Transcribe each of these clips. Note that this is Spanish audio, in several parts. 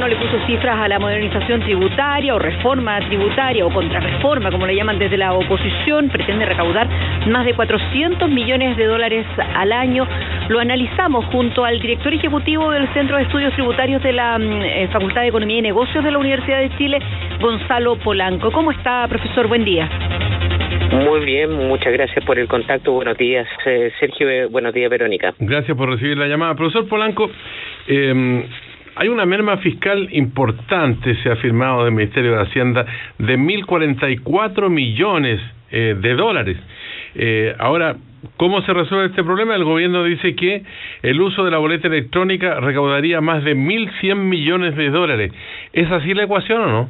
le puso cifras a la modernización tributaria o reforma tributaria o contrarreforma, como le llaman desde la oposición. Pretende recaudar más de 400 millones de dólares al año. Lo analizamos junto al director ejecutivo del Centro de Estudios Tributarios de la Facultad de Economía y Negocios de la Universidad de Chile, Gonzalo Polanco. ¿Cómo está, profesor? Buen día. Muy bien, muchas gracias por el contacto. Buenos días, Sergio. Buenos días, Verónica. Gracias por recibir la llamada. Profesor Polanco, hay una merma fiscal importante, se ha firmado del Ministerio de Hacienda, de 1.044 millones de dólares. Ahora, ¿cómo se resuelve este problema? El gobierno dice que el uso de la boleta electrónica recaudaría más de 1.100 millones de dólares. ¿Es así la ecuación o no?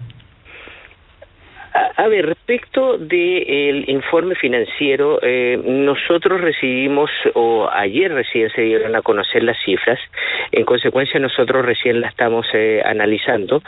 A ver, respecto del informe financiero, nosotros recibimos, o ayer recién se dieron a conocer las cifras, en consecuencia nosotros recién la estamos analizando.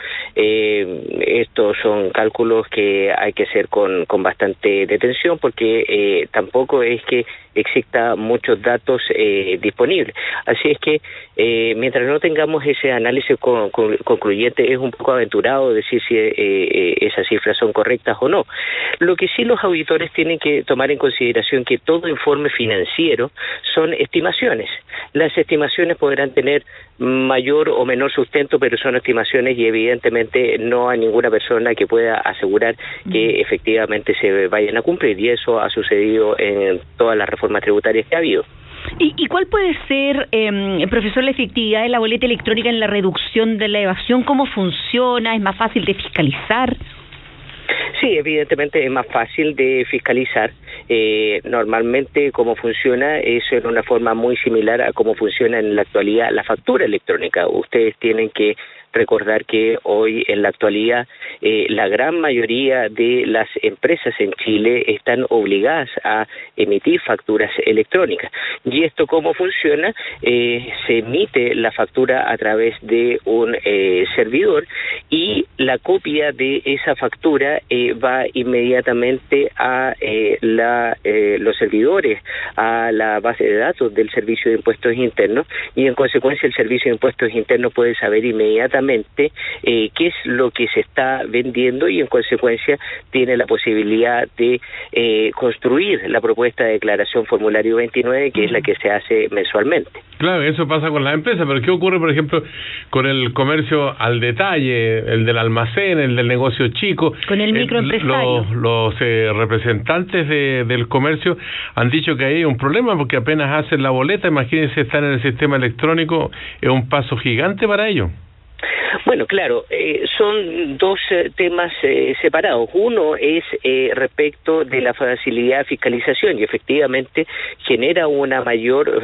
Estos son cálculos que hay que hacer con bastante detención, porque tampoco es que exista muchos datos disponibles. Así es que mientras no tengamos ese análisis concluyente, es un poco aventurado decir si esas cifras son correctas o no. Lo que sí los auditores tienen que tomar en consideración que todo informe financiero son estimaciones. Las estimaciones podrán tener mayor o menor sustento, pero son estimaciones y evidentemente no hay ninguna persona que pueda asegurar que efectivamente se vayan a cumplir, y eso ha sucedido en todas las reformas tributarias que ha habido. ¿Y cuál puede ser, profesor, la efectividad de la boleta electrónica en la reducción de la evasión? ¿Cómo funciona? ¿Es más fácil de fiscalizar? Sí, evidentemente es más fácil de fiscalizar. Normalmente cómo funciona es en una forma muy similar a cómo funciona en la actualidad la factura electrónica. Ustedes tienen que recordar que hoy en la actualidad la gran mayoría de las empresas en Chile están obligadas a emitir facturas electrónicas. ¿Y esto cómo funciona? Se emite la factura a través de un servidor, y la copia de esa factura va inmediatamente a los servidores, a la base de datos del Servicio de Impuestos Internos, y en consecuencia el Servicio de Impuestos Internos puede saber inmediatamente qué es lo que se está vendiendo, y en consecuencia tiene la posibilidad de construir la propuesta de declaración formulario 29, que es la que se hace mensualmente. Claro, eso pasa con las empresas, pero ¿qué ocurre, por ejemplo, con el comercio al detalle, el del almacén, el del negocio chico? Con el microempresario. Los representantes del comercio han dicho que ahí hay un problema, porque apenas hacen la boleta, imagínense estar en el sistema electrónico, es un paso gigante para ellos. Bueno, claro, son dos temas separados. Uno es respecto de la facilidad de fiscalización, y efectivamente genera una mayor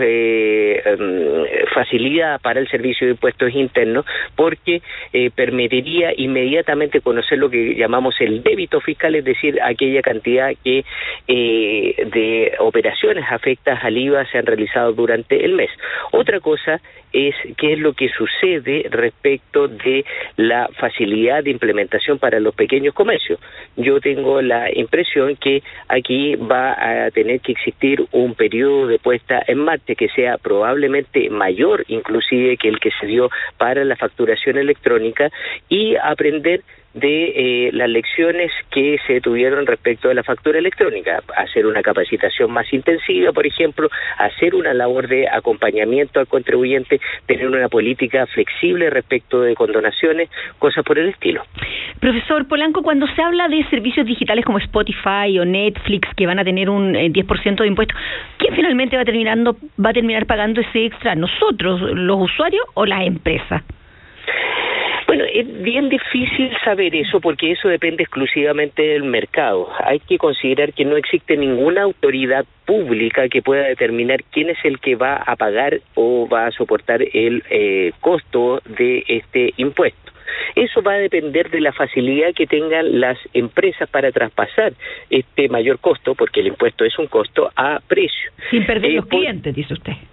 facilidad para el Servicio de Impuestos Internos, porque permitiría inmediatamente conocer lo que llamamos el débito fiscal, es decir, aquella cantidad que de operaciones afectadas al IVA se han realizado durante el mes. Otra cosa es qué es lo que sucede respecto de la facilidad de implementación para los pequeños comercios. Yo tengo la impresión que aquí va a tener que existir un periodo de puesta en marcha que sea probablemente mayor inclusive que el que se dio para la facturación electrónica, y aprender de las lecciones que se tuvieron respecto de la factura electrónica, hacer una capacitación más intensiva, por ejemplo, hacer una labor de acompañamiento al contribuyente, tener una política flexible respecto de condonaciones, cosas por el estilo. Profesor Polanco, cuando se habla de servicios digitales como Spotify o Netflix, que van a tener un 10% de impuestos, ¿quién finalmente va a terminar pagando ese extra? ¿Nosotros, los usuarios, o las empresas? Bueno, es bien difícil saber eso, porque eso depende exclusivamente del mercado. Hay que considerar que no existe ninguna autoridad pública que pueda determinar quién es el que va a pagar o va a soportar el costo de este impuesto. Eso va a depender de la facilidad que tengan las empresas para traspasar este mayor costo, porque el impuesto es un costo, a precio. Sin perder los clientes, dice usted.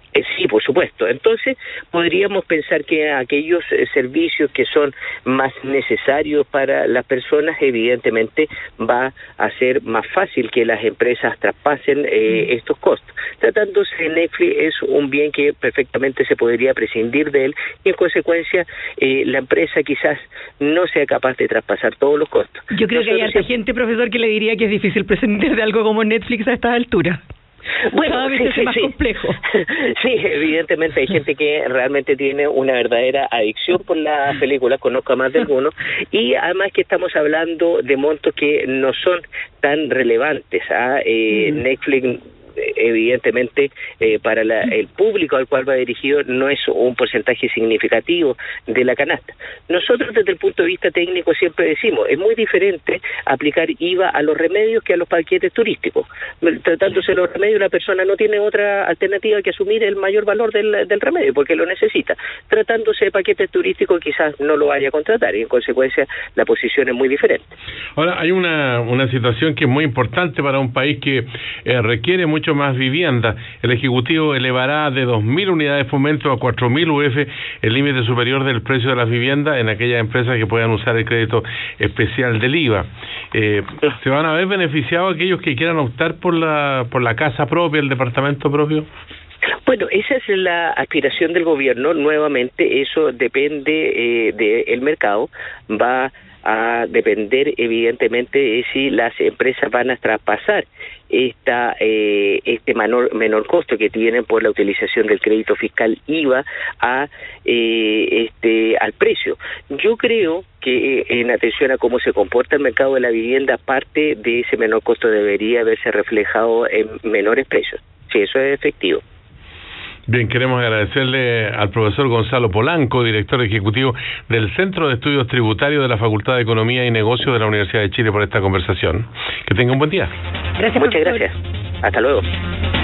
Sí, por supuesto. Entonces, podríamos pensar que aquellos servicios que son más necesarios para las personas, evidentemente, va a ser más fácil que las empresas traspasen estos costos. Tratándose de Netflix, es un bien que perfectamente se podría prescindir de él y, en consecuencia, la empresa quizás no sea capaz de traspasar todos los costos. Yo creo que hay harta gente, profesor, que le diría que es difícil prescindir de algo como Netflix a estas alturas. Bueno, cada vez es más complejo. Sí, evidentemente hay gente que realmente tiene una verdadera adicción por las películas, conozco a más de algunos, y además que estamos hablando de montos que no son tan relevantes. Netflix, evidentemente, para el público al cual va dirigido, no es un porcentaje significativo de la canasta. Nosotros, desde el punto de vista técnico, siempre decimos, es muy diferente aplicar IVA a los remedios que a los paquetes turísticos. Tratándose de los remedios, la persona no tiene otra alternativa que asumir el mayor valor del remedio, porque lo necesita. Tratándose de paquetes turísticos, quizás no lo vaya a contratar, y en consecuencia la posición es muy diferente. Ahora, hay una situación que es muy importante para un país que requiere mucho más vivienda. El Ejecutivo elevará de 2.000 unidades de fomento a 4.000 UF el límite superior del precio de las viviendas en aquellas empresas que puedan usar el crédito especial del IVA. ¿Se van a ver beneficiados aquellos que quieran optar por la casa propia, el departamento propio? Bueno, esa es la aspiración del gobierno. Nuevamente, eso depende del mercado. Va a depender, evidentemente, de si las empresas van a traspasar este menor costo que tienen por la utilización del crédito fiscal IVA al precio. Yo creo que en atención a cómo se comporta el mercado de la vivienda, parte de ese menor costo debería haberse reflejado en menores precios. Sí, eso es efectivo. Bien, queremos agradecerle al profesor Gonzalo Polanco, director ejecutivo del Centro de Estudios Tributarios de la Facultad de Economía y Negocios de la Universidad de Chile, por esta conversación. Que tenga un buen día. Gracias, Muchas profesor. gracias. Hasta luego.